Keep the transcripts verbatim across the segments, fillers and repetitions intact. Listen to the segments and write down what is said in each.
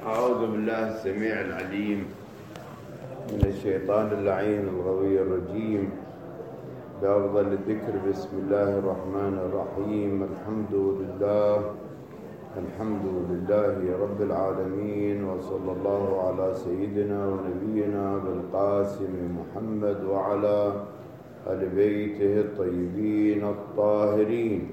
أعوذ بالله السميع العليم من الشيطان اللعين الغوي الرجيم. بأفضل الذكر بسم الله الرحمن الرحيم. الحمد لله الحمد لله رب العالمين، وصلى الله على سيدنا ونبينا بالقاسم محمد وعلى آل بيته الطيبين الطاهرين.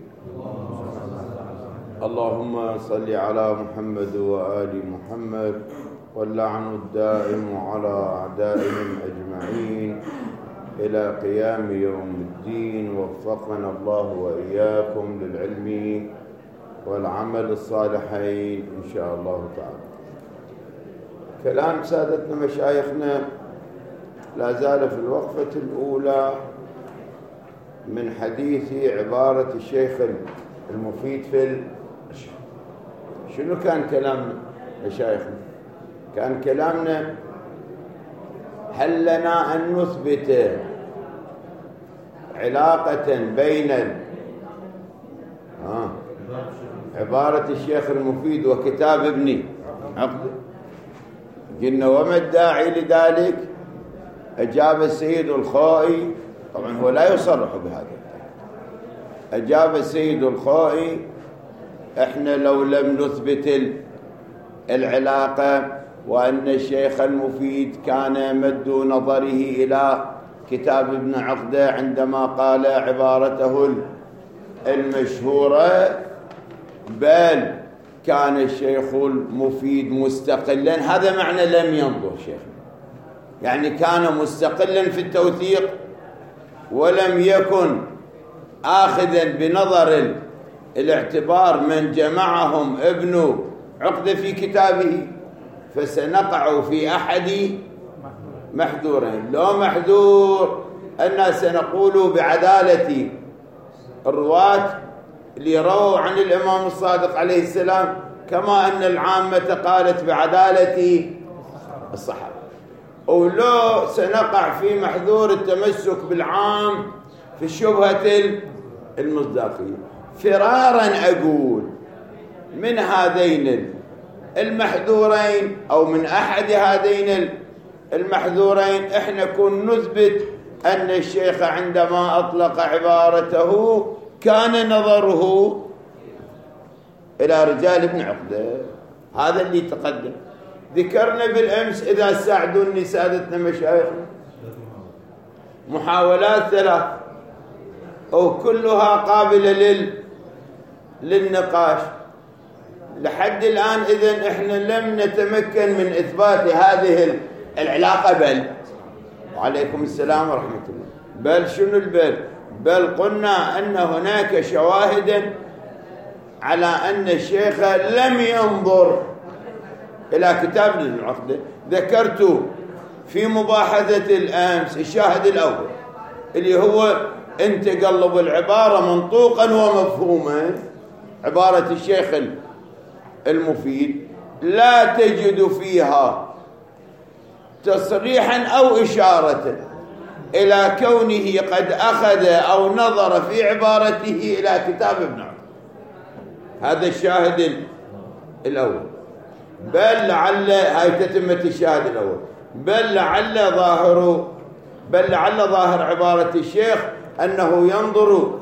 اللهم صل على محمد وآل محمد، واللعن الدائم على أعدائهم أجمعين إلى قيام يوم الدين. وفقنا الله وإياكم للعلم والعمل الصالحين إن شاء الله تعالى. كلام سادتنا مشايخنا لا زال في الوقفة الأولى من حديث عبارة الشيخ المفيد في شنو كان كلامنا مشايخنا؟ كان كلامنا هل لنا أن نثبت علاقة بين آه عبارة الشيخ المفيد وكتاب ابن عقده؟ قلنا وما الداعي لذلك؟ أجاب السيد الخوئي، طبعا هو لا يصرح بهذا، أجاب السيد الخوئي احنا لو لم نثبت العلاقة وأن الشيخ المفيد كان مد نظره إلى كتاب ابن عقده عندما قال عبارته المشهورة، بل كان الشيخ المفيد مستقلا. هذا معنى لم ينظر شيخ، يعني كان مستقلا في التوثيق ولم يكن آخذا بنظر الاعتبار من جمعهم ابن عقده في كتابه. فسنقع في أحد محذورين. لو محذور أن سنقول بعدالة الرواة اللي رووا عن الإمام الصادق عليه السلام، كما أن العامة قالت بعدالة الصحابة. ولو سنقع في محذور التمسك بالعام في الشبهة المصداقية. فرارا أقول من هذين المحذورين أو من أحد هذين المحذورين احنا كن نثبت أن الشيخ عندما أطلق عبارته كان نظره إلى رجال ابن عقده. هذا اللي تقدم. ذكرنا بالأمس إذا ساعدوني سادتنا مشايخنا محاولات ثلاث وكلها قابلة لل... للنقاش. لحد الآن إذن إحنا لم نتمكن من إثبات هذه العلاقة. بل وعليكم السلام ورحمة الله. بل شنو البل؟ بل قلنا أن هناك شواهد على أن الشيخ لم ينظر إلى كتاب ابن عقده. ذكرت في مباحثة الأمس الشاهد الأول اللي هو أن تقلب العبارة منطوقا ومفهوما. عبارة الشيخ المفيد لا تجد فيها تصريحا أو إشارة إلى كونه قد أخذ أو نظر في عبارته إلى كتاب ابن عقده. هذا الشاهد الأول. بل لعل هاي تتمة الشاهد الأول. بل لعل ظاهر بل لعل ظاهر عبارة الشيخ أنه ينظر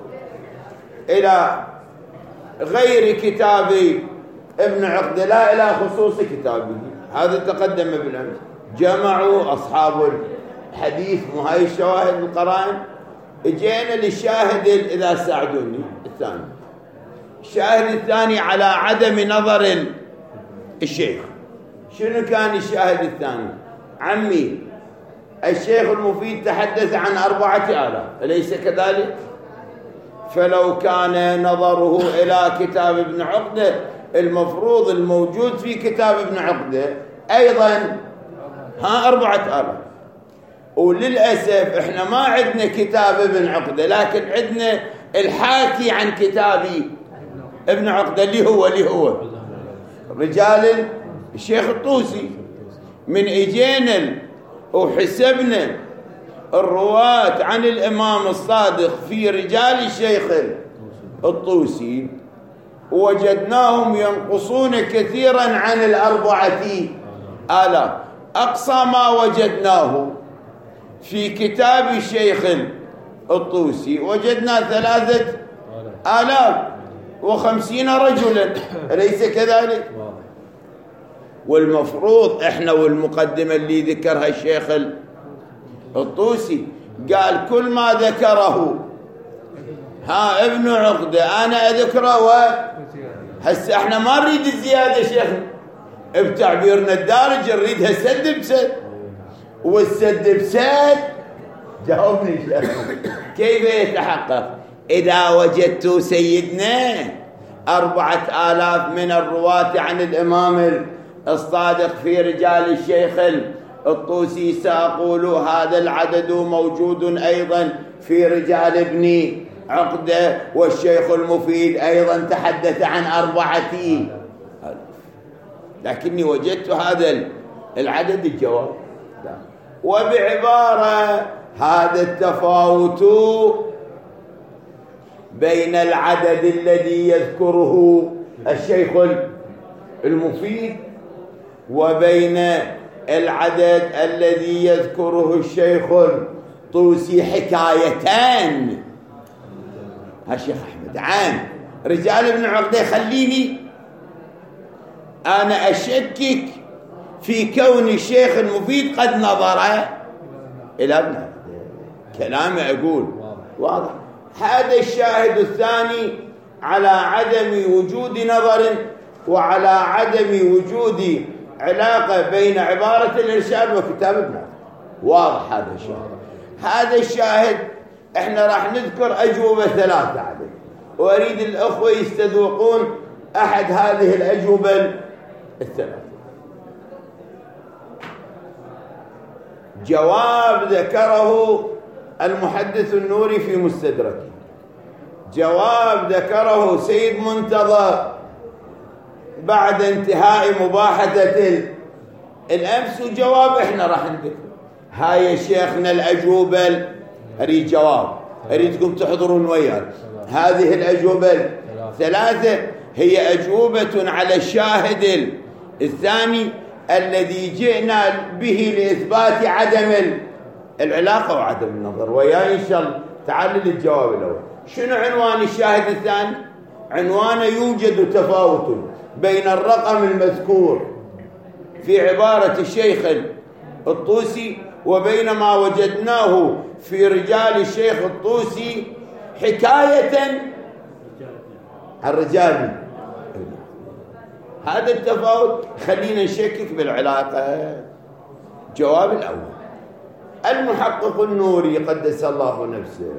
إلى غير كتاب ابن عقده لا إلى خصوص كتابه. هذا تقدم بالأمس. جمعوا أصحاب الحديث وهاي الشواهد القرائن. اجينا للشاهد إذا ساعدوني الثاني. الشاهد الثاني على عدم نظر الشيخ. شنو كان الشاهد الثاني؟ عمي الشيخ المفيد تحدث عن أربعة آلاف، أليس كذلك؟ فلو كان نظره إلى كتاب ابن عقده المفروض الموجود في كتاب ابن عقده أيضا ها أربعة آلاف. وللأسف إحنا ما عندنا كتاب ابن عقده، لكن عندنا الحاكي عن كتاب ابن عقده اللي هو اللي هو رجال الشيخ الطوسي. من إجينا وحسبنا الرواة عن الإمام الصادق في رجال الشيخ الطوسي وجدناهم ينقصون كثيرا عن الأربعة آلاف. أقصى ما وجدناه في كتاب الشيخ الطوسي وجدنا ثلاثة آلاف وخمسين رجلا، أليس كذلك؟ والمفروض إحنا والمقدمة اللي ذكرها الشيخ الطوسي قال كل ما ذكره ها ابن عقدة أنا أذكره، وهسه إحنا ما نريد الزيادة شيخنا بتعبيرنا الدارج، نريدها سد بسد، والسد بسد جاوبني شيخنا كيف يتحقق؟ إذا وجدت سيدنا أربعة آلاف من الرواة عن الإمام الصادق في رجال الشيخ الطوسي سأقول هذا العدد موجود أيضا في رجال ابن عقدة، والشيخ المفيد أيضا تحدث عن أربعة، لكني وجدت هذا العدد الجواب. وبعبارة هذا التفاوت بين العدد الذي يذكره الشيخ المفيد وبين العدد الذي يذكره الشيخ الطوسي حكايتان. الشيخ أحمد عن رجال ابن عقدة خليني أنا أشكك في كون الشيخ المفيد قد نظر إلى ابن عقدة، كلامي أقول واضح. هذا الشاهد الثاني على عدم وجود نظر وعلى عدم وجود علاقة بين عبارة الإرشاد وكتاب ابن عقدة، واضح هذا الشاهد. هذا الشاهد احنا راح نذكر أجوبة ثلاثة عليه، وأريد الأخوة يستذوقون أحد هذه الأجوبة الثلاثة. جواب ذكره المحدث النوري في مستدركه، جواب ذكره سيد منتظر بعد انتهاء مباحثة الأمس، وجواب احنا راح نذكر. هاي يا شيخنا الأجوبة، أريد جواب، أريدكم تحضرون وياي. هذه الأجوبة ثلاثة هي أجوبة على الشاهد الثاني الذي جئنا به لإثبات عدم العلاقة وعدم النظر. وياي إن شاء الله تعال للجواب الأول. شنو عنوان الشاهد الثاني؟ عنوانه يوجد تفاوت بين الرقم المذكور في عبارة الشيخ الطوسي وبين ما وجدناه في رجال الشيخ الطوسي حكاية الرجال. هذا التفاوت خلينا نشكك بالعلاقة. جواب الأول، المحقق النوري قدس الله نفسه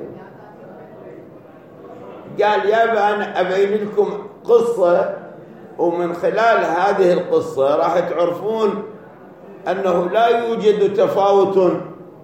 قال يا أنا أبين لكم قصة، ومن خلال هذه القصة راح تعرفون أنه لا يوجد تفاوت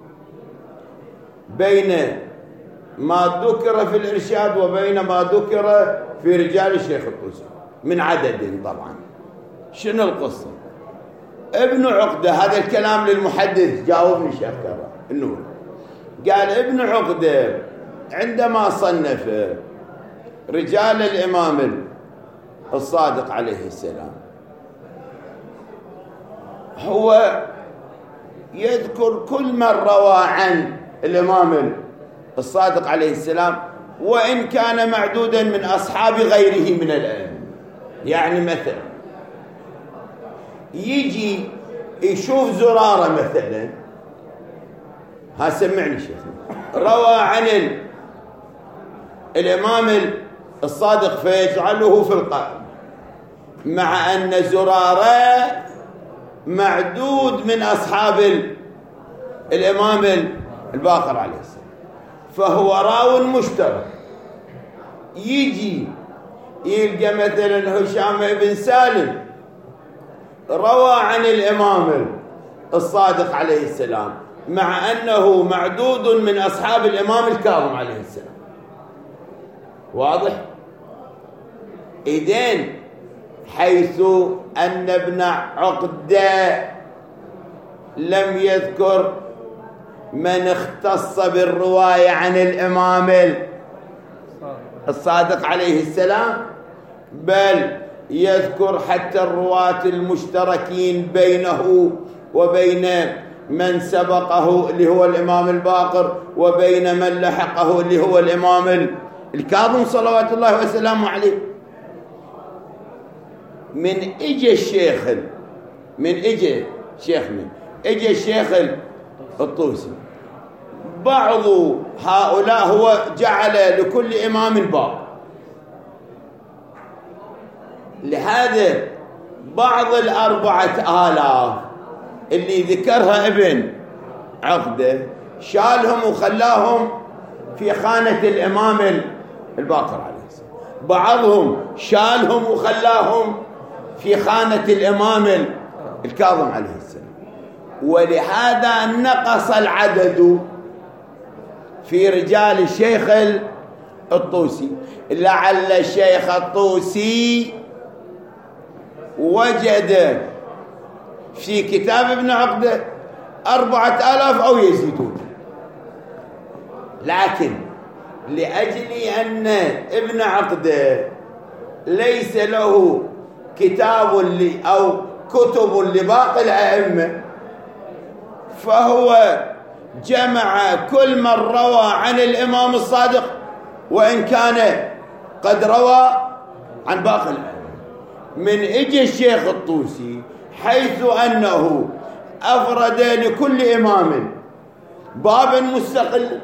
بين ما ذكر في الإرشاد وبين ما ذكر في رجال الشيخ الطوسي من عدد. طبعا شنو القصة؟ ابن عقدة، هذا الكلام للمحدث، جاوبني شيخ النور. قال ابن عقدة عندما صنف رجال الإمام الصادق عليه السلام هو يذكر كل من روى عن الإمام الصادق عليه السلام وإن كان معدودا من أصحاب غيره من الأئمة. يعني مثلا يجي يشوف زرارة مثلا، ها سمعني شيخنا، روى عن الإمام الصادق فيجعله في القائمة، مع أن زرارة معدود من أصحاب الإمام الباقر عليه السلام، فهو راو مشترك. يجي يلقى مثلا هشام بن سالم روى عن الإمام الصادق عليه السلام مع أنه معدود من أصحاب الإمام الكاظم عليه السلام. واضح؟ إذن حيث أن ابن عقدة لم يذكر من اختص بالرواية عن الإمام الصادق عليه السلام، بل يذكر حتى الرواة المشتركين بينه وبين من سبقه اللي هو الإمام الباقر وبين من لحقه اللي هو الإمام الكاظم صلوات الله وسلامه عليه. من اجى الشيخ من اجى شيخ من اجى الشيخ الطوسي، بعض هؤلاء هو جعل لكل إمام باب، لهذا بعض الأربعة آلاف اللي ذكرها ابن عقدة شالهم وخلاهم في خانة الإمام الباقر عليه السلام، بعضهم شالهم وخلاهم في خانة الإمام الكاظم عليه السلام، ولهذا نقص العدد في رجال الشيخ الطوسي. لعل الشيخ الطوسي وجد في كتاب ابن عقدة أربعة آلاف أو يزيدون، لكن لأجل أن ابن عقدة ليس له كتاب أو كتب لباقي الأئمة، فهو جمع كل من روى عن الإمام الصادق وإن كان قد روى عن باقي الأئمة. من اجى الشيخ الطوسي حيث أنه أفرد لكل إمام بابا مستقل،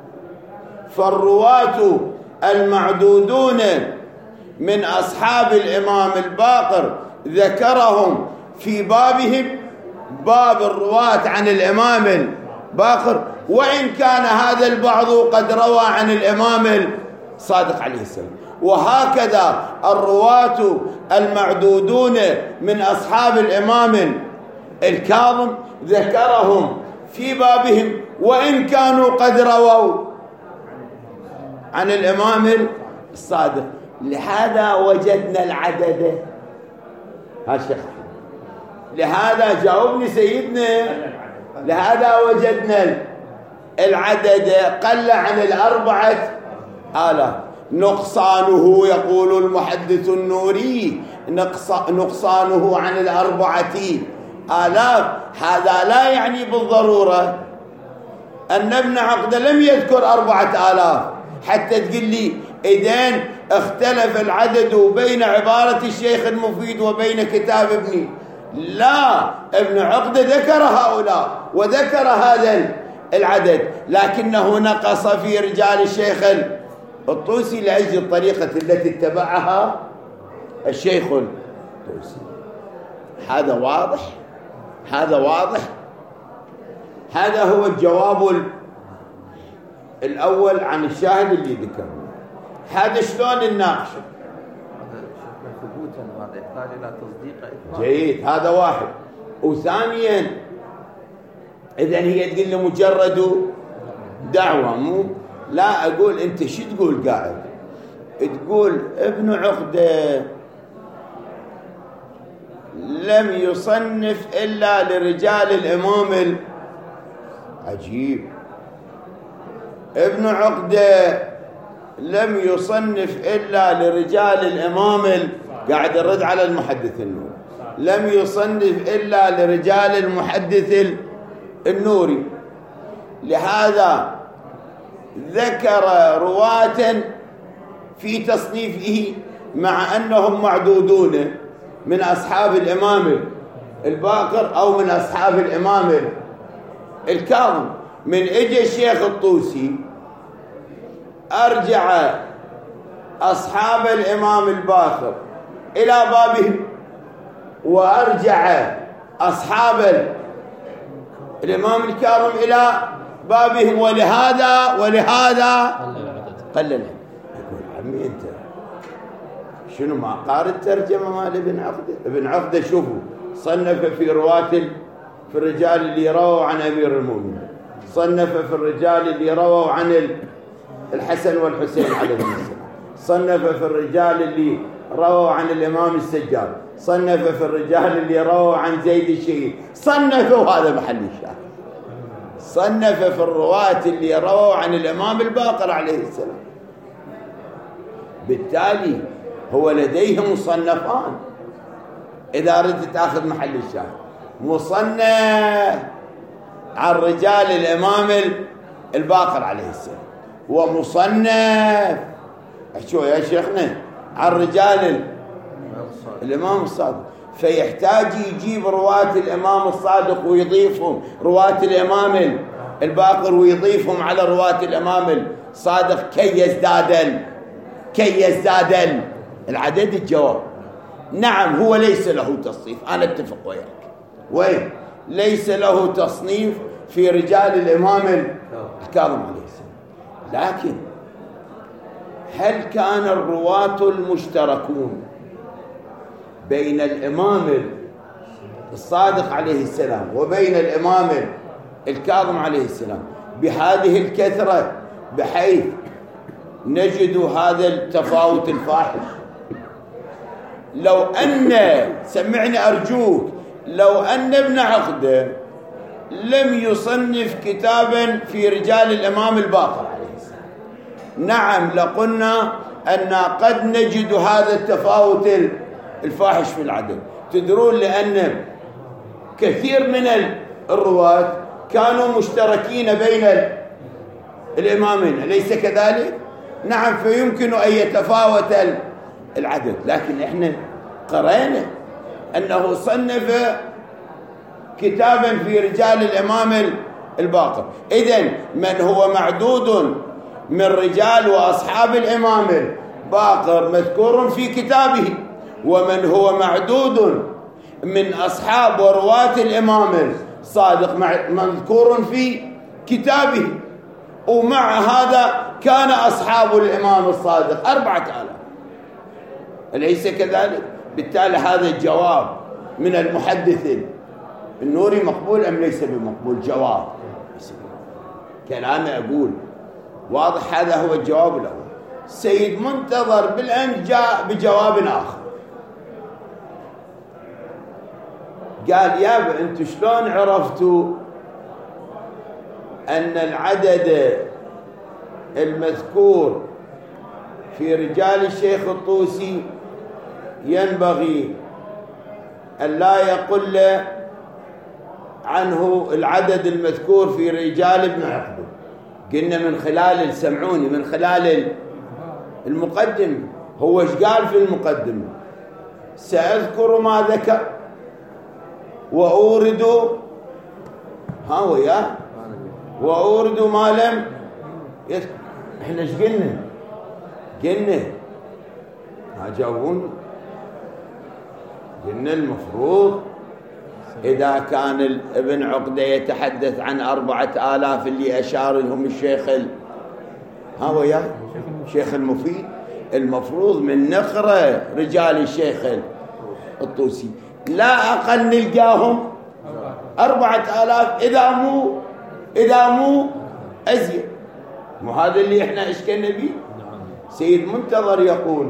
فالرواة المعدودون من أصحاب الإمام الباقر ذكرهم في بابهم باب الرواة عن الإمام الباقر، وإن كان هذا البعض قد روى عن الإمام الصادق عليه السلام. وهكذا الرواة المعدودون من أصحاب الإمام الكاظم ذكرهم في بابهم وإن كانوا قد رووا عن الإمام الصادق. لهذا وجدنا العدد. ها الشيخ، لهذا جاوبني سيدنا، لهذا وجدنا العدد قل عن الأربعة آلاف. نقصانه يقول المحدث النوري نقصانه عن الأربعة آلاف، هذا لا يعني بالضرورة أن ابن عقدة لم يذكر أربعة آلاف حتى تقول لي إذن اختلف العدد بين عبارة الشيخ المفيد وبين كتاب ابني. لا، ابن عقدة ذكر هؤلاء وذكر هذا العدد، لكنه نقص في رجال الشيخ الطوسي لأجل الطريقة التي اتبعها الشيخ الطوسي. هذا واضح، هذا واضح. هذا هو الجواب الأول عن الشاهد اللي ذكره. هذا شلون الناقشه؟ ثبوتا هذا يحتاج إلى تصديق. جيد، هذا واحد. وثانيا إذن هي تقول لي مجرد دعوة، مو لا أقول أنت شو تقول قاعد تقول ابن عقدة لم يصنف إلا لرجال الإمام. عجيب، ابن عقدة لم يصنف إلا لرجال الإمام، قاعد الرد على المحدث النوري، لم يصنف إلا لرجال المحدث النوري. لهذا ذكر رواة في تصنيفه مع أنهم معدودون من أصحاب الإمام الباقر أو من أصحاب الإمام الكاظم. من اجى الشيخ الطوسي أرجع أصحاب الإمام الباقر إلى بابهم وأرجع أصحاب الإمام الكاظم إلى بابهم، ولهذا ولهذا قل العدد. يقول عمي أنت شنو ما قارئ الترجمة مال ابن عقدة؟ ابن عقدة شوفوا صنف في رواة في الرجال اللي رووا عن أمير المؤمنين، صنف في الرجال اللي رووا عن الحسن والحسين عليهم السلام، صنف في الرجال اللي رووا عن الإمام السجاد، صنف في الرجال اللي رووا عن زيد الشهيد، صنفوا، هذا محل الشاهد، صنف في الرواة اللي رووا عن الإمام الباقر عليه السلام. بالتالي هو لديه مصنفان إذا أردت تأخذ محل الشاهد. مصنف عن رجال الإمام الباقر عليه السلام، ومصنف شو يا شيخنا عن رجال الإمام الصادق، فيحتاج يجيب رواة الإمام الصادق ويضيفهم، رواة الإمام الباقر ويضيفهم على رواة الإمام الصادق كي يزداد كي يزداد العدد. الجواب نعم، هو ليس له تصنيف، أنا اتفق وياك، وين ليس له تصنيف في رجال الإمام الكاظم عليه السلام. لكن هل كان الرواة المشتركون بين الإمام الصادق عليه السلام وبين الإمام الكاظم عليه السلام بهذه الكثرة بحيث نجد هذا التفاوت الفاحش؟ لو أن سمعني أرجوك، لو أن ابن عقدة لم يصنف كتابا في رجال الإمام الباقر عليه السلام، نعم لقلنا أن قد نجد هذا التفاوت الفاحش في العدد. تدرون لأن كثير من الرواة كانوا مشتركين بين الإمامين، أليس كذلك؟ نعم، فيمكن أن يتفاوت العدد، لكن إحنا قرأنا أنه صنف كتابا في رجال الإمام الباقر. إذن من هو معدود من رجال وأصحاب الإمام الباقر مذكور في كتابه، ومن هو معدود من أصحاب ورواة الإمام الصادق مذكور في كتابه. ومع هذا كان أصحاب الإمام الصادق أربعة آلاف، أليس كذلك؟ بالتالي هذا الجواب من المحدث النوري مقبول أم ليس بمقبول؟ جواب كلامي أقول واضح، هذا هو الجواب الأول. سيد منتظر بالأمس جاء بجواب آخر، قال يابا أنتوا شلون عرفتوا أن العدد المذكور في رجال الشيخ الطوسي ينبغي أن لا يقل عنه العدد المذكور في رجال ابن عقدة؟ قلنا من خلال سمعوني من خلال المقدمة. هو ايش قال في المقدمة؟ سأذكر ما ذكر وأورد ها وياه وأورد ما لم يذكر. احنا ايش قلنا؟ قلنا ما جاوبون. قلنا المفروض إذا كان ابن عقدة يتحدث عن أربعة آلاف اللي أشار لهم الشيخ ال... ها وياه شيخ المفيد، المفروض من نقرأ رجال الشيخ الطوسي لا أقل نلقاهم أربعة آلاف إذا مو إذا مو أزيد. مو هذا اللي إحنا إشكلنا به. سيد منتظر يقول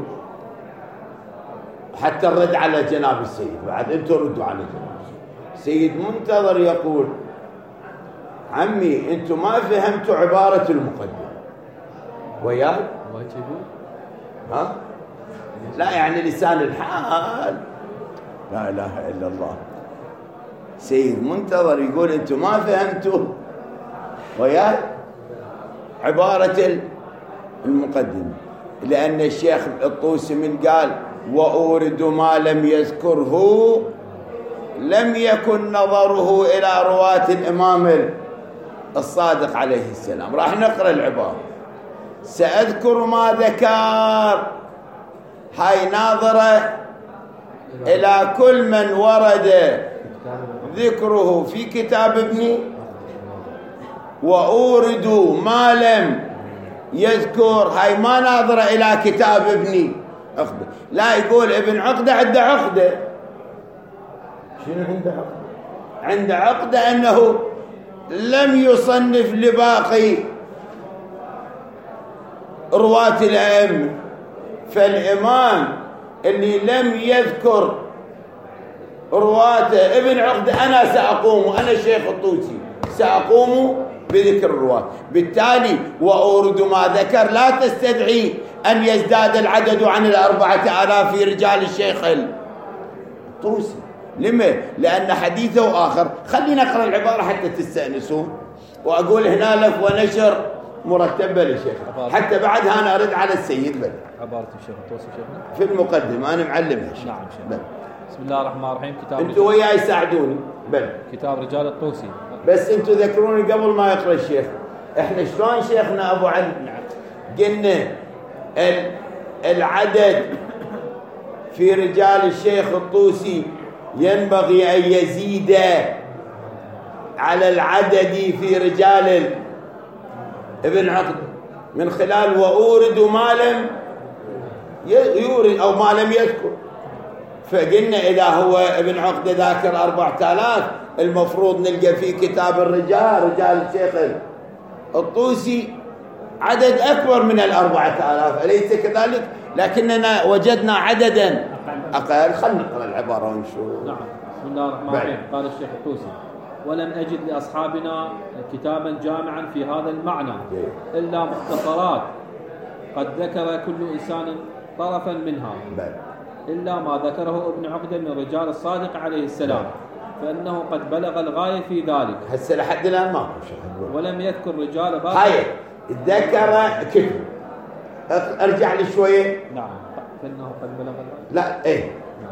حتى الرد على جناب السيد، بعد أنتوا ردوا على جناب السيد. سيد منتظر يقول عمي أنتوا ما فهمتوا عبارة المقدمة وياك؟ ها؟ لا يعني لسان الحال، لا إله إلا الله. سيد منتظر يقول أنتوا ما فهمتوا وياك عبارة المقدمة، لأن الشيخ الطوسي من قال وأورد ما لم يذكره لم يكن نظره إلى رواة الإمام الصادق عليه السلام. راح نقرأ العبارة سأذكر ما ذكر، هاي ناظرة إلى كل من ورد ذكره في كتاب ابني، وأورد ما لم يذكر هاي ما ناظرة إلى كتاب ابني عقدة. لا يقول ابن عقدة عنده عقدة. شنو عنده عقدة؟ عنده عقدة أنه لم يصنف لباقي رواة الأئمة، فالإمام اللي لم يذكر رواته ابن عقدة أنا سأقوم، أنا الشيخ الطوسي سأقوم بذكر الرواة. بالتالي وأورد ما ذكر لا تستدعي أن يزداد العدد عن الأربعة آلاف في رجال الشيخ الطوسي. لما؟ لأن حديثه آخر. خلينا نقرأ العبارة حتى تستأنسون، وأقول هنا لف ونشر مرتبة للشيخ حتى بعدها أنا أرد على السيد بل عبارة الشيخ الطوسي شيخنا في المقدمة أنا معلمها شيخ. نعم شيخ. بسم الله الرحمن الرحيم. كتاب أنتوا وياي يساعدوني بل كتاب رجال الطوسي. بس أنتوا ذكروني قبل ما يقرأ الشيخ، إحنا شلون شيخنا أبو علي قلنا العدد في رجال الشيخ الطوسي ينبغي أن يزيد على العدد في رجال ابن عقد من خلال وأورد ما لم يورد أو ما لم يذكر. فقلنا إذا هو ابن عقد ذاكر أربعة آلاف المفروض نلقى في كتاب الرجال رجال الشيخ الطوسي عدد أكبر من الأربعة آلاف، أليس كذلك؟ لكننا وجدنا عددا أقل. خلنا نقرأ العبارة ونشوف. نعم. بسم الله الرحمن الرحيم. قال الشيخ الطوسي: ولم أجد لأصحابنا كتابا جامعا في هذا المعنى إلا مختصرات قد ذكر كل إنسان طرفا منها إلا ما ذكره ابن عقدة من رجال الصادق عليه السلام، فإنه قد بلغ الغاية في ذلك. هسه لحد الآن ما ولم يذكر رجال باقي. هاي ذكر كتب. ارجع لي شويه. نعم. فإنه قد بلغ الغاية. لا ايه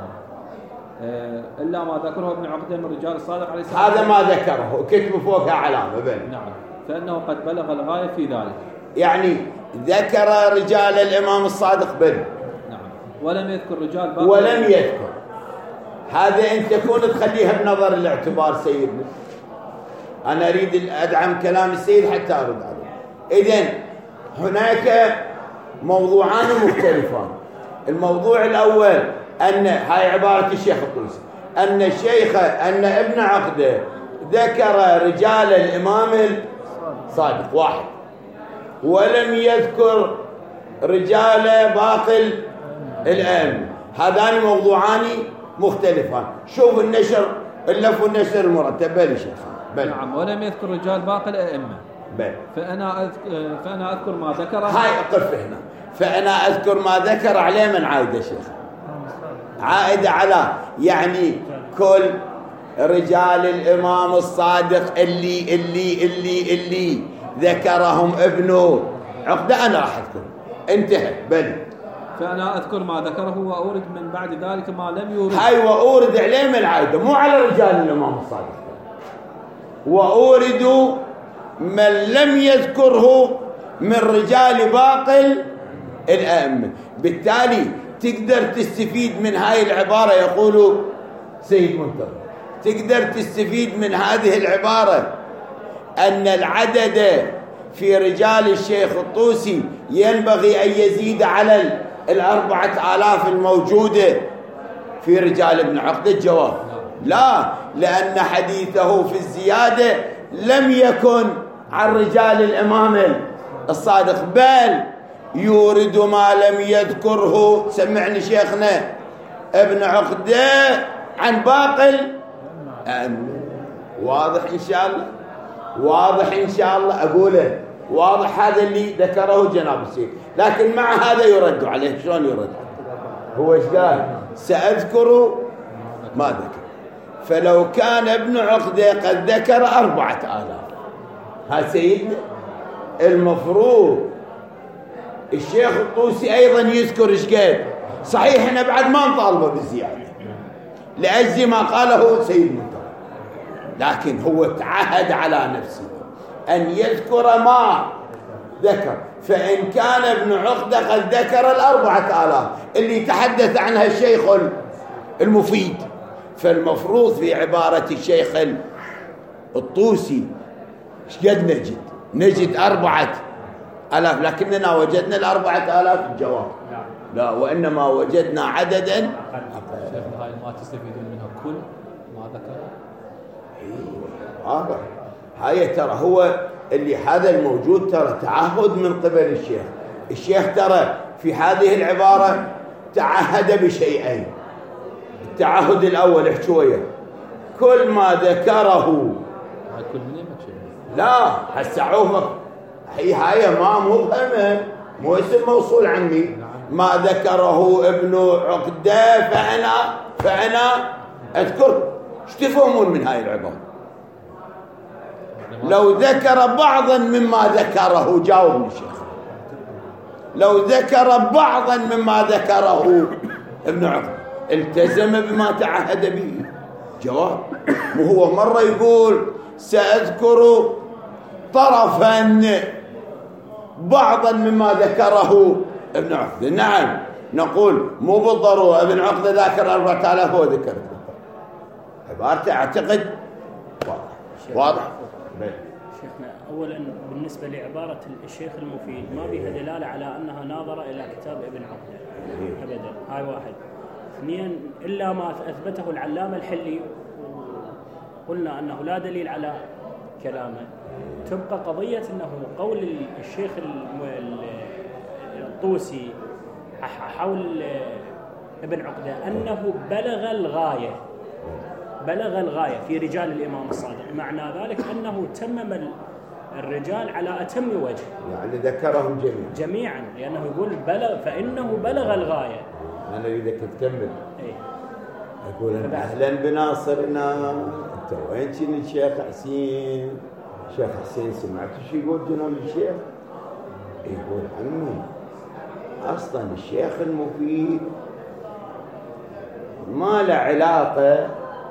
إلا ما ذكره ابن عقدة من رجال الصادق عليه السلام. هذا ما ذكره كتب فوقها علامة بل. نعم. فإنه قد بلغ الغاية في ذلك. يعني ذكر رجال الإمام الصادق بل. نعم. ولم يذكر رجال باقي. ولم يذكر. هذا أنت تكون تخليها بنظر الاعتبار سيدنا. أنا أريد أدعم كلام السيد حتى أرد عليه. إذن هناك موضوعان مختلفان. الموضوع الأول أن هاي عبارة الشيخ الطوسي أن الشيخ أن ابن عقدة ذكر رجال الإمام الصادق واحد، ولم يذكر رجال باقي الأئمة. هذان موضوعان مختلفان. شوف النشر اللف والنشر المرتبة لشيخ بل. نعم. ولم يذكر رجال باقي الأئمة بل. فأنا أذكر فأنا أذكر ما ذكر. هاي أقف هنا. فأنا أذكر ما ذكر عليه من عائدة شيخ عائدة على يعني كل رجال الإمام الصادق اللي اللي اللي اللي ذكرهم ابنه عقدة أنا راح أذكر. انتهى بل. فأنا أذكر ما ذكره وأورد من بعد ذلك ما لم يورد. هاي وأورد عليه من عائدة مو على رجال الإمام الصادق. وأورد من لم يذكره من رجال باقي الأئمة. بالتالي تقدر تستفيد من هاي العبارة يقول سيد منتظر، تقدر تستفيد من هذه العبارة أن العدد في رجال الشيخ الطوسي ينبغي أن يزيد على الأربعة آلاف الموجودة في رجال ابن عقدة. الجواب لا، لأن حديثه في الزيادة لم يكن عن رجال الإمام الصادق بل يورد ما لم يذكره سمعني شيخنا ابن عقدة عن باقي. واضح إن شاء الله؟ واضح إن شاء الله؟ أقوله واضح. هذا اللي ذكره جناب السيد، لكن مع هذا يرد عليه. شلون يرد؟ هو ايش قال؟ سأذكر ما ذكر. فلو كان ابن عقدة قد ذكر أربعة آلاف ها سيدنا المفروض الشيخ الطوسي أيضا يذكر إيش قال. صحيح إحنا بعد ما نطالبه بالزيادة لأجل ما قاله سيد منتظر، لكن هو تعهد على نفسه أن يذكر ما ذكر. فإن كان ابن عقدة قد ذكر الأربعة آلاف اللي تحدث عنها الشيخ المفيد، فالمفروض في عبارة الشيخ الطوسي إيش قد نجد؟ نجد أربعة آلاف، لكننا وجدنا الأربعة آلاف. الجواب لا، وإنما وجدنا عددا شيخ هاي ما تستفيدون منها كل ما ذكر. هذا هاي ترى هو اللي هذا الموجود ترى تعهد من قبل الشيخ. الشيخ ترى في هذه العبارة تعهد بشيئين. التعهد الأول احشوية كل ما ذكره. كل من يمك شيء. لا هسه عوفك هي هاي ما مبهمة مو اسم موصول عني. ما ذكره ابن عقدة فأنا فأنا أذكر. ايش تفهمون من هاي العبارة؟ لو ذكر بعضا مما ذكره، جاوبني شيخ، لو ذكر بعضا مما ذكره ابن عقدة التزم بما تعهد به. جواب. وهو مرة يقول سأذكر طرفا بعضا مما ذكره ابن عقدة. نعم نقول مو بالضرورة ابن عقدة ذاكر أربعة آلاف هو ذكر عبارته اعتقد واضح. واضح. شيخنا اولا بالنسبه لعباره الشيخ المفيد ما بها دلاله على انها ناظره الى كتاب ابن عقدة ابدا. هاي واحد. اثنين الا ما اثبته العلامه الحلي قلنا انه لا دليل على كلامه. تبقى قضيه انه قول الشيخ الطوسي حول ابن عقدة انه بلغ الغايه بلغ الغاية في رجال الإمام الصادق، معنى ذلك أنه تمم الرجال على أتم وجه، يعني ذكرهم جميعا جميعا لأنه يقول بلغ فإنه بلغ الغاية. أنا إذا كنت تكمل أي. أقول أهلا بناصرنا. أنت وين كنت الشيخ حسين؟ شيخ حسين سمعت شو يقول جناب الشيخ؟ يقول عمي أصلا الشيخ المفيد ما له علاقة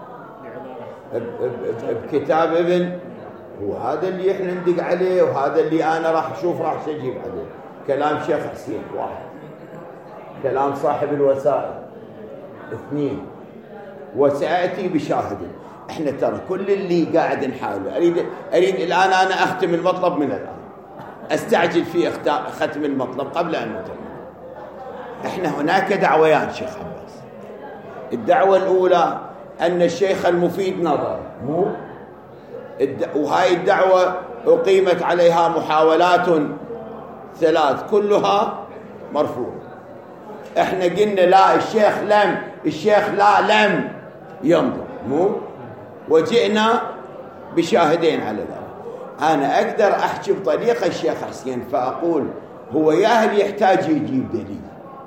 بكتاب ابن، وهذا اللي احنا ندق عليه وهذا اللي انا راح اشوف راح اجيب عليه. كلام شيخ حسين واحد، كلام صاحب الوسائل اثنين، وسأتي بشاهد. احنا ترى كل اللي قاعد نحاول اريد اريد الان انا اختم المطلب من الان، استعجل في ختم المطلب قبل ان نتم. احنا هناك دعويان شيخ عباس. الدعوة الاولى أن الشيخ المفيد نظر، مو الد... وهاي الدعوة أقيمت عليها محاولات ثلاث كلها مرفوضة. احنا قلنا لا الشيخ لم الشيخ لا لم ينظر، مو وجئنا بشاهدين على ذلك. أنا أقدر أحكي بطريقة الشيخ حسين فأقول هو ياهل يحتاج يجيب دليل.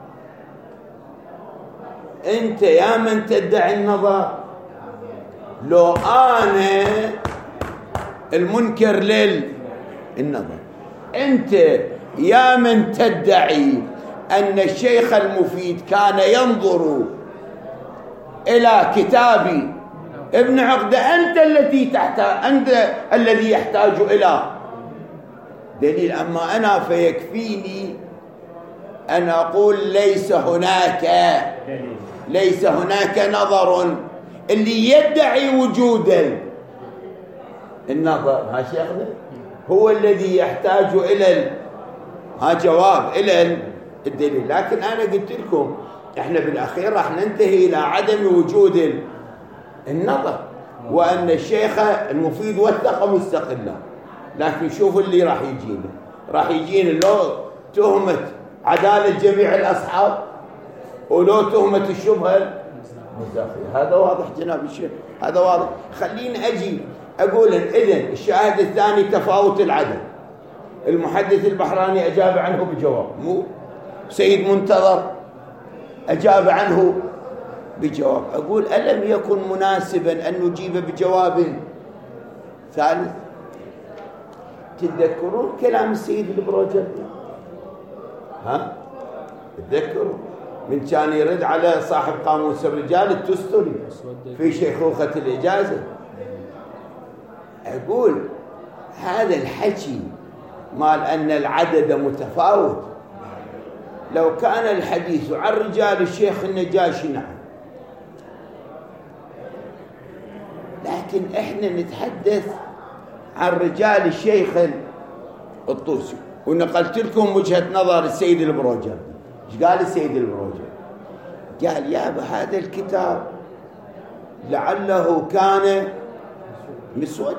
أنت يا من تدعي النظر، لو أنا المنكر للنظر، أنت يا من تدعي أن الشيخ المفيد كان ينظر إلى كتاب ابن عقدة، أنت التي تحتاج، أنت الذي يحتاج إلى دليل. أما أنا فيكفيني أن أقول ليس هناك ليس هناك نظر. اللي يدعي وجود النظر ها شيخنا هو الذي يحتاج إلى ها جواب إلى الدليل. لكن أنا قلت لكم احنا بالأخير راح ننتهي إلى عدم وجود النظر، وأن الشيخ المفيد وثق مستقلا. لكن شوفوا اللي راح يجينا، راح يجينا لو تهمة عدالة جميع الأصحاب ولو تهمة الشبهة المزافية. هذا واضح جناب الشيخ، هذا واضح. خليني أجي أقول إذن الشاهد الثاني تفاوت العدد. المحدث البحراني أجاب عنه بجواب، مو سيد منتظر أجاب عنه بجواب. أقول ألم يكن مناسبا أن نجيب بجواب ثالث؟ تتذكرون كلام السيد البروجردي؟ ها تتذكروا من كان يرد على صاحب قاموس الرجال التستري في شيخوخة الإجازة؟ أقول هذا الحكي مال أن العدد متفاوت، لو كان الحديث عن رجال الشيخ النجاشي نعم، لكن احنا نتحدث عن رجال الشيخ الطوسي. ونقلت لكم وجهة نظر السيد البروجردي. ايش قال السيد البروجردي؟ قال يابا هذا الكتاب لعله كان مسود،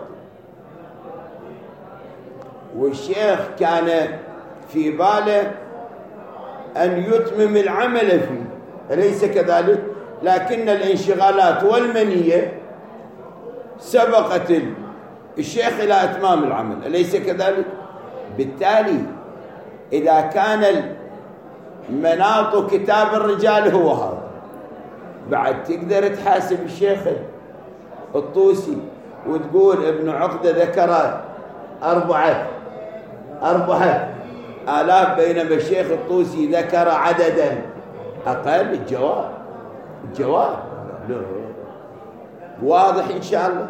والشيخ كان في باله أن يتمم العمل فيه، أليس كذلك؟ لكن الانشغالات والمنية سبقت الشيخ إلى إتمام العمل، أليس كذلك؟ بالتالي إذا كان المناط كتاب الرجال هو هذا، بعد تقدر تحاسب الشيخ الطوسي وتقول ابن عقدة ذكر أربعة أربعة آلاف بينما الشيخ الطوسي ذكر عددا أقل. الجواب الجواب لا. واضح إن شاء الله.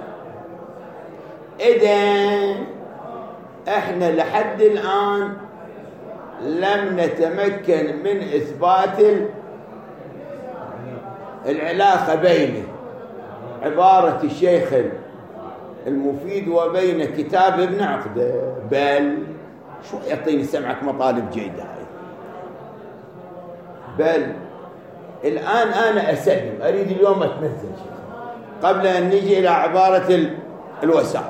إذن إحنا لحد الآن لم نتمكن من إثبات العلاقة بين عبارة الشيخ المفيد وبين كتاب ابن عقدة، بل شو يعطيني سمعك مطالب جيدة هاي. بل الآن أنا أسلم، أريد اليوم أتنزل شيخ قبل أن نجي إلى عبارة الوسائل.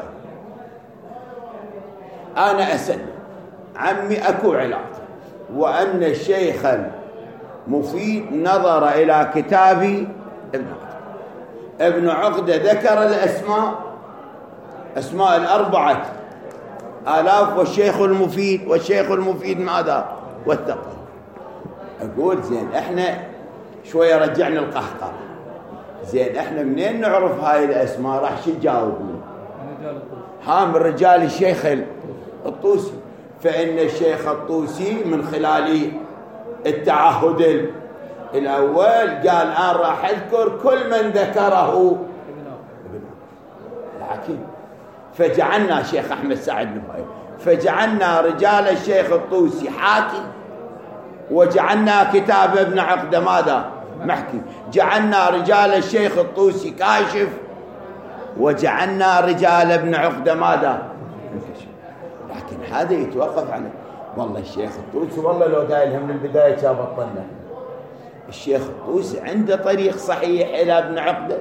أنا أسلم عمي أكو علاقة، وأن الشيخ المفيد نظر إلى كتاب ابن عقدة. ابن عقدة ذكر الأسماء، أسماء الأربعة آلاف، والشيخ المفيد والشيخ المفيد ماذا؟ واتقى. أقول زين إحنا شوية رجعنا القهقرة. زين إحنا منين نعرف هاي الأسماء؟ راح شو تجاوبني؟ ها من رجال الشيخ الطوسي. فإن الشيخ الطوسي من خلال التعهد الأول قال أنا راح أذكر كل من ذكره، لكن فجعلنا شيخ أحمد سعد نبايل، فجعلنا رجال الشيخ الطوسي حاكي، وجعلنا كتاب ابن عقدة ماذا؟ محكي. جعلنا رجال الشيخ الطوسي كاشف، وجعلنا رجال ابن عقدة ماذا؟ لكن هذا يتوقف على والله الشيخ الطوسي والله لو قايلها من البداية كان بطلنا. الشيخ الطوسي عنده طريق صحيح إلى ابن عقدة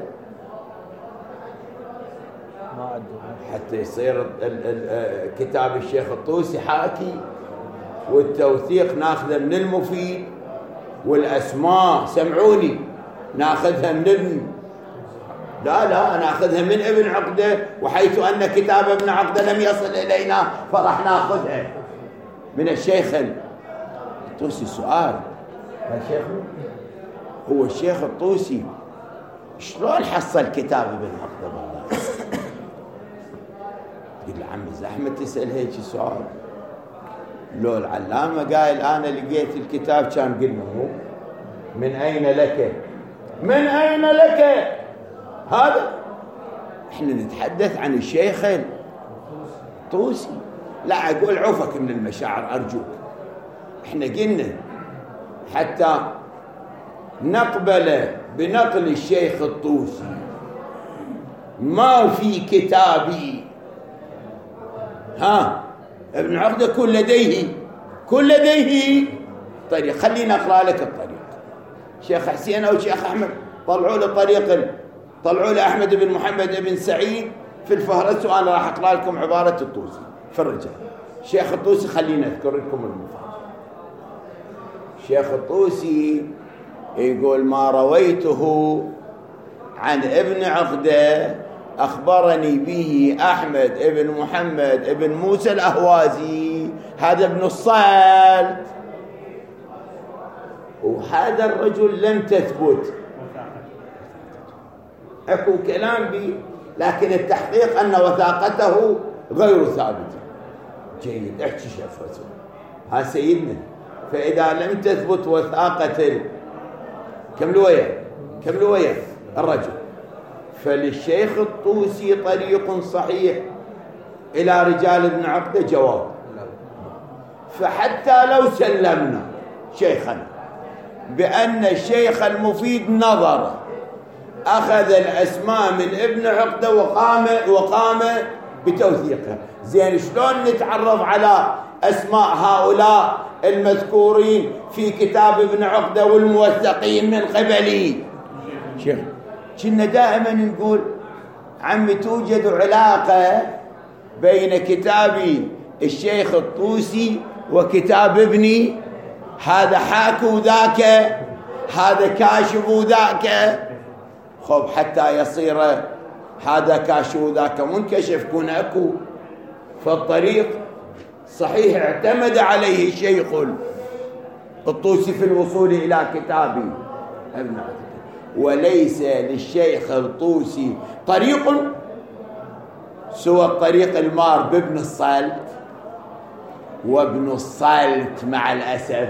حتى يصير كتاب الشيخ الطوسي حاكي، والتوثيق ناخذه من المفيد، والأسماء سمعوني ناخذها من ابن لا لا ناخذها من ابن عقدة، وحيث أن كتاب ابن عقدة لم يصل إلينا فراح ناخذها من الشيخ الطوسي. سؤال يا شيخ، هو الشيخ الطوسي شلون حصل كتاب ابن عقدة؟ والله قل له عمي زحمة تسأل هيك سؤال. لو العلامة قايل أنا لقيت الكتاب كان قلنا هو من أين لك؟ من أين لك؟ هذا احنا نتحدث عن الشيخ الطوسي. لا أقول عفك من المشاعر أرجوك. احنا قلنا حتى نقبل بنقل الشيخ الطوسي ما في كتابي ها ابن عقدة كل لديه كل لديه طريق. خلينا أقرأ لك الطريق. شيخ حسين أو شيخ أحمد طلعوا له طريق، طلعوا له أحمد بن محمد بن سعيد في الفهرس، وأنا راح أقرأ لكم عبارة الطوسي في الرجال. شيخ الطوسي خلينا أذكر لكم المفاجأة. شيخ الطوسي يقول ما رويته عن ابن عقدة أخبرني به أحمد ابن محمد ابن موسى الأهوازي، هذا ابن الصالت، وهذا الرجل لم تثبت اكو كلام به، لكن التحقيق أن وثاقته غير ثابتة. جيد، احكي شيخ رسول ها سيدنا. فإذا لم تثبت وثاقة كملوا وياه كملوا وياه الرجل، فللشيخ الطوسي طريق صحيح إلى رجال ابن عقدة جواب. فحتى لو سلمنا شيخنا بأن الشيخ المفيد نظر أخذ الأسماء من ابن عقدة وقام وقام بتوثيقها، زين شلون نتعرف على أسماء هؤلاء المذكورين في كتاب ابن عقدة والموثقين من قبله؟ شيخ كنا دائما نقول عمي توجد علاقة بين كتاب الشيخ الطوسي وكتاب ابني، هذا حاكي وذاك هذا كاشف وذاك، خب حتى يصير هذا كاشف وذاك منكشف كون اكو في الطريق صحيح اعتمد عليه الشيخ الطوسي في الوصول إلى كتاب ابن عقدة، وليس للشيخ الطوسي طريق سوى الطريق المار بابن الصلت، وابن الصلت مع الأسف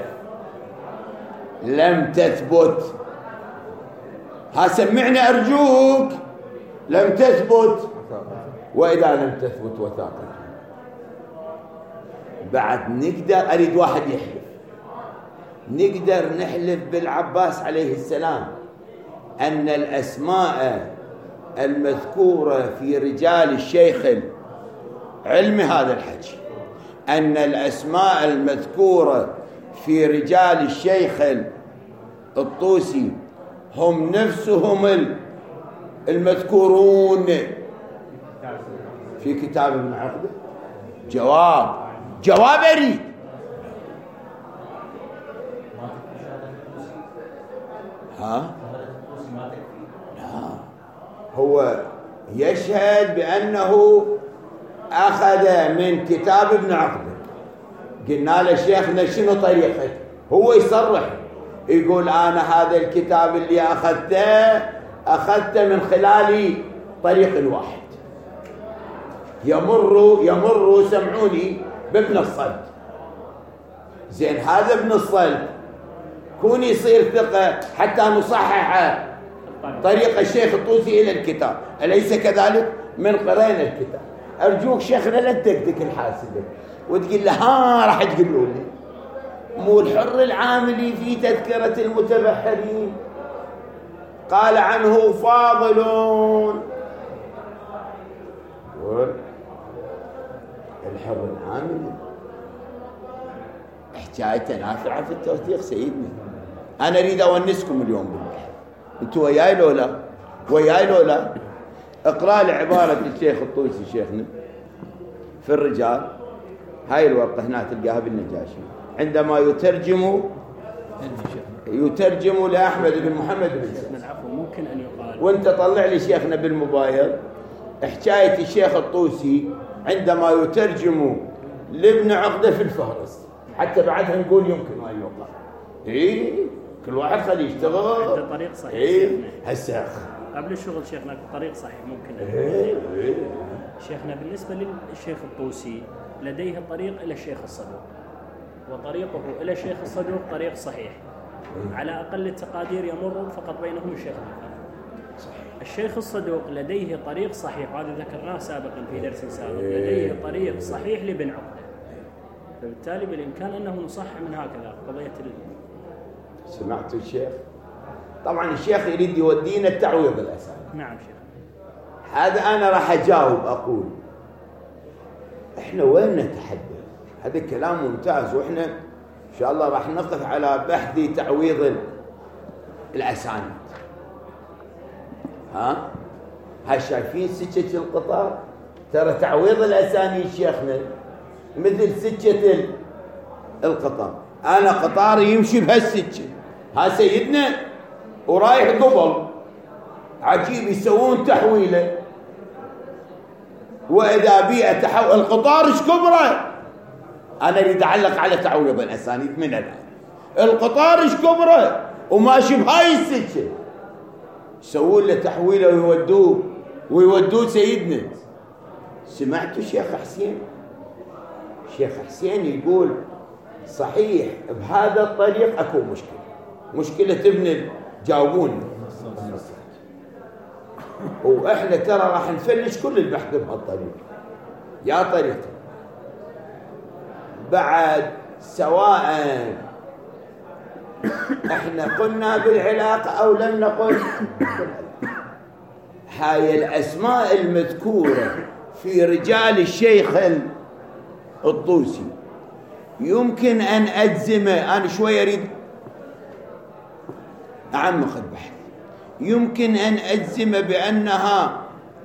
لم تثبت. ها سمعنا أرجوك، لم تثبت، وإذا لم تثبت وثاقة بعد نقدر، أريد واحد يحلف، نقدر نحلف بالعباس عليه السلام أن الأسماء المذكورة في رجال الشيخ علم هذا الحكي، أن الأسماء المذكورة في رجال الشيخ الطوسي هم نفسهم المذكورون في كتاب ابن عقدة. جواب جواب أريد. ها لا، هو يشهد بأنه أخذ من كتاب ابن عقدة. قلنا له شيخنا شنو طريقك؟ هو يصرح يقول أنا هذا الكتاب اللي أخذته أخذته من خلال طريق واحد، يمر يمر سمعوني بابن الصلت. زين هذا ابن الصلت كون يصير ثقة حتى نصحح طريق الشيخ الطوسي إلى الكتاب، أليس كذلك؟ من قرينا الكتاب. أرجوك شيخنا لا تدقدق الحاسبة وتقول له ها راح تقولوا لي مو الحر العاملي في تذكرة المتبحرين قال عنه فاضل، الحر العاملي حكايته نافعة في التوثيق سيدنا. أنا أريد أونسكم اليوم بالبحر، أنتوا وياي لو لا؟ وياي لو لا؟ اقرأ لي عبارة الشيخ الطوسي شيخنا في الرجال، هاي الورقة هنا تلقاها بالنجاشي، عندما يترجم يترجم لأحمد بن محمد بن سعد. العفو ممكن أن يقال، وانت طلع لي شيخنا بالموبايل حكاية الشيخ الطوسي عندما يترجم لابن عقدة في الفهرس، حتى بعدها نقول يمكن أن يقال. إيه كل واحد خليه يشتغل هذا طريق صحيح. إيه هسه قبل الشغل شيخنا طريق صحيح ممكن أن إيه إيه. شيخنا بالنسبة للشيخ الطوسي لديه طريق إلى الشيخ الصدوق، وطريقه إلى الشيخ الصدوق طريق صحيح على أقل التقادير يمر فقط بينهم الشيخ البخاري. الشيخ الصدوق لديه طريق صحيح، وهذا ذكرناه سابقا في درس سابق، لديه طريق صحيح لابن عقدة، فبالتالي بالإمكان أنه نصح من هكذا قضية ال... سمعت الشيخ؟ طبعا الشيخ يريد يودينا التعويض الأساسي. نعم شيخ. هذا أنا راح أجاوب أقول إحنا وين نتحدث؟ هذا كلام ممتاز، وإحنا إن شاء الله راح نقف على بحث تعويض الأسانيد. ها؟ هاي شايفين سكة القطار؟ ترى تعويض الأسانيد شيخنا مثل سكة القطار. أنا قطاري يمشي بهالسكة، ها سيدنا ورايح قبل عجيب يسوون تحويله، وإذا بيئة تحول القطار ايش كبره؟ أنا أريد أعلق على تعويض الأسانيد من الآن. القطار ايش كبره وماشي بهاي السكة، يسوون له تحويله ويودوه ويودوه سيدنا. سمعتوا الشيخ حسين؟ الشيخ حسين يقول صحيح بهذا الطريق أكو مشكلة، مشكلة ابن جاوبوني، وإحنا ترى راح نفلش كل البحث بهالطريق يا طريق. بعد سواء احنا قلنا بالعلاقة او لم نقل، هاي الاسماء المذكورة في رجال الشيخ الطوسي يمكن ان اجزم، انا شوي اريد اعمق البحث، يمكن ان اجزم بانها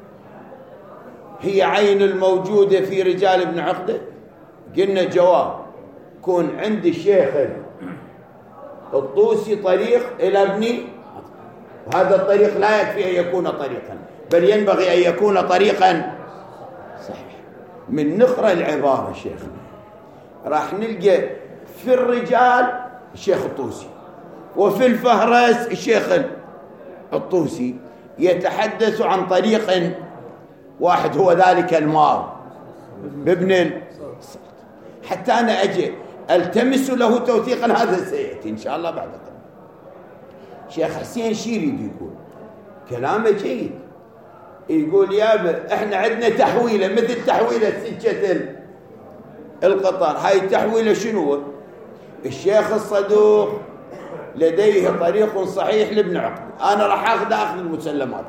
هي عين الموجودة في رجال ابن عقدة. قلنا جواب، كون عند الشيخ الطوسي طريق إلى ابن، وهذا الطريق لا يكفي أن يكون طريقا، بل ينبغي أن يكون طريقا صحيح. من نقرأ العبارة شيخنا راح نلقى في الرجال الشيخ الطوسي، وفي الفهرس الشيخ الطوسي يتحدث عن طريق واحد هو ذلك المار بابن الصلت. حتى أنا أجي التمس له توثيقا، هذا سيأتي إن شاء الله بعد قليل. شيخ حسين شيري يقول كلامه جيد، يقول يابا احنا عندنا تحويله مثل تحويله سكة القطار. هاي التحويله شنو؟ الشيخ الصدوق لديه طريق صحيح لابن عقد، انا راح اخذ اخذ المسلمات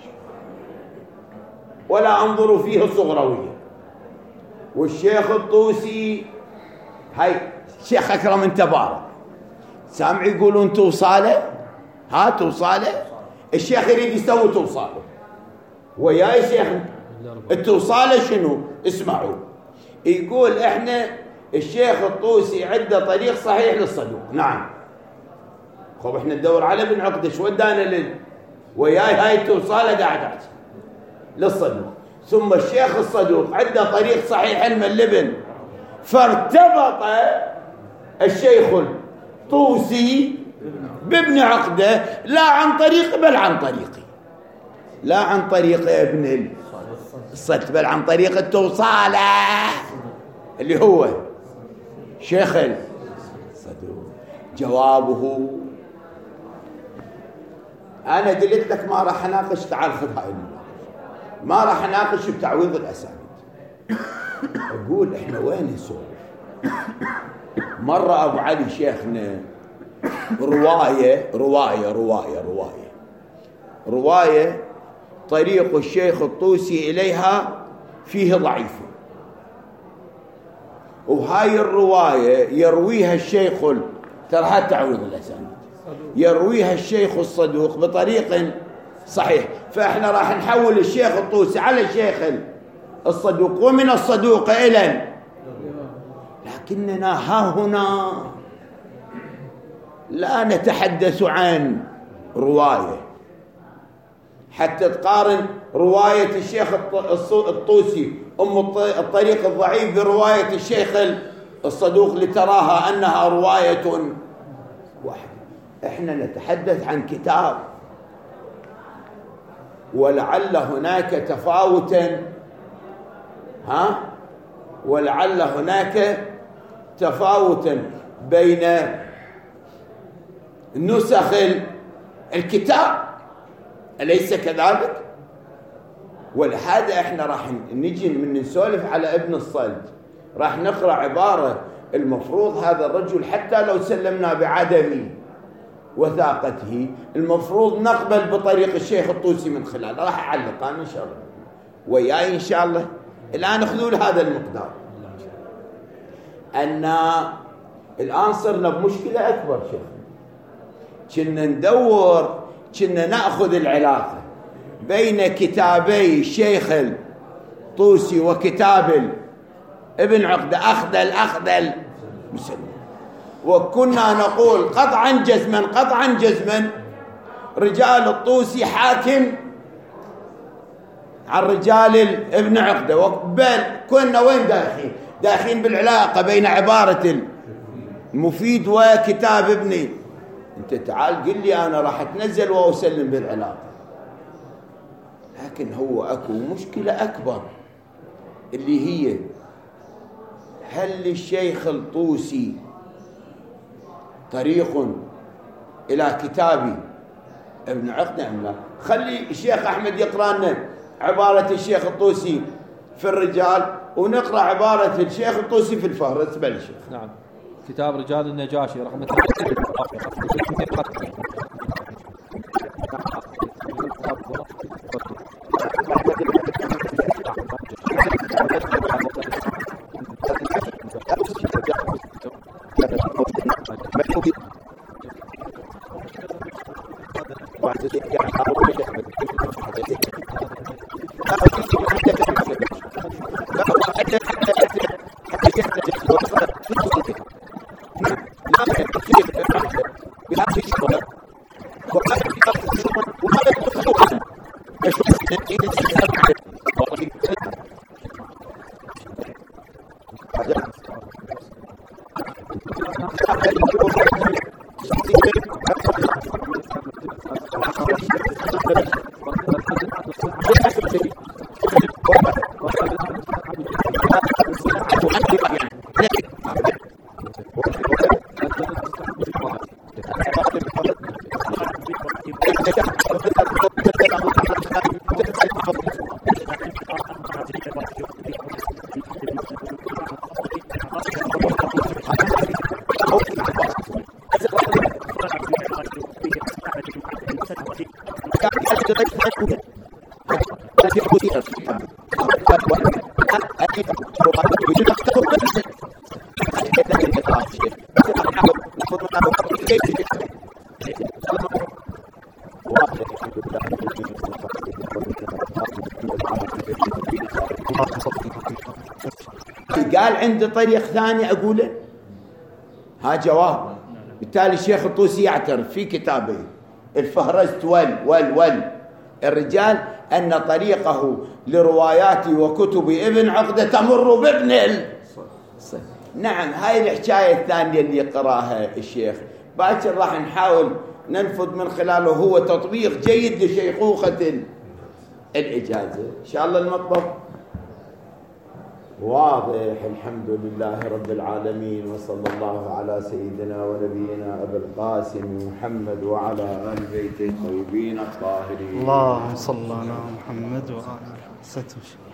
ولا انظر فيه الصغرويه. والشيخ الطوسي هاي الشيخ اكرم انت بارك سامع يقولون توصاله، ها توصاله، الشيخ يريد يسوي توصاله ويا شيخ التوصاله شنو؟ اسمعوا، يقول احنا الشيخ الطوسي عنده طريق صحيح للصدوق. نعم، خب احنا ندور على ابن عقده، شو ودانا لل وياي هاي التوصاله قاعده للصدوق. ثم الشيخ الصدوق عنده طريق صحيح علم اللبن، فارتبط الشيخ الطوسي بابن عقده لا عن طريق بل عن طريقي، لا عن طريق ابن الصلت بل عن طريق التوصاله اللي هو شيخ الصدوق. جوابه انا قلت لك ما راح اناقش، تعال خذ هاي المناقشه، ما راح اناقش بتعويض الاسانيد. اقول احنا وين نسولف؟ مره ابو علي شيخنا روايه روايه روايه روايه روايه طريق الشيخ الطوسي اليها فيه ضعيف، وهاي الروايه يرويها الشيخ، ترى هذا تعويض الاسانيد، يرويها الشيخ الصدوق بطريق صحيح. فاحنا راح نحول الشيخ الطوسي على الشيخ الصدوق، ومن الصدوق الى، لكننا ها هنا لا نتحدث عن روايه حتى تقارن روايه الشيخ الطوسي ام الطريق الضعيف بروايه الشيخ الصدوق لتراها انها روايه واحده. احنا نتحدث عن كتاب، ولعل هناك تفاوتا، ها ولعل هناك تفاوتا بين نسخ الكتاب، أليس كذلك؟ ولهذا احنا راح نجي من نسولف على ابن الصلت راح نقرأ عبارة المفروض هذا الرجل حتى لو سلمنا بعدم وثاقته المفروض نقبل بطريق الشيخ الطوسي من خلاله. راح أعلق أنا إن شاء الله وياي إن شاء الله. الآن خذوا هذا المقدار، أن الآن صرنا بمشكلة أكبر. شيخ كنا ندور، كنا نأخذ العلاقة بين كتابي الشيخ الطوسي وكتاب ابن عقدة أخذ الأخذ المسلم، وكنا نقول قطعا جزما قطعا جزما رجال الطوسي حاكم عن رجال ابن عقدة. بل كنا وين داخلين؟ داخلين بالعلاقة بين عبارة المفيد وكتاب ابني. انت تعال قل لي انا راح اتنزل واسلم بالعلاقة. لكن هو اكو مشكلة اكبر اللي هي هل للشيخ الطوسي طريق الى كتاب ابن عقدة ام لا؟ خلي الشيخ احمد يقرا لنا عبارة الشيخ الطوسي في الرجال ونقرا عبارة الشيخ الطوسي في الفهرس. بل شيخ. نعم. كتاب رجال النجاشي رقم قال عنده طريق ثاني أقوله، ها جواب. بالتالي الشيخ الطوسي يعترف في كتابه الفهرست وال وال وال الرجال أن طريقه لروايات وكتب ابن عقدة تمر بابن الص... نعم. هاي الحكاية الثانية اللي يقراها الشيخ باكر راح نحاول ننفذ من خلاله هو تطبيق جيد لشيخوخة الإجازة إن شاء الله. المطلب واضح. الحمد لله رب العالمين، وصلى الله على سيدنا ونبينا أبي القاسم محمد وعلى آل بيته الطيبين الطاهرين. اللهم صل على محمد وآل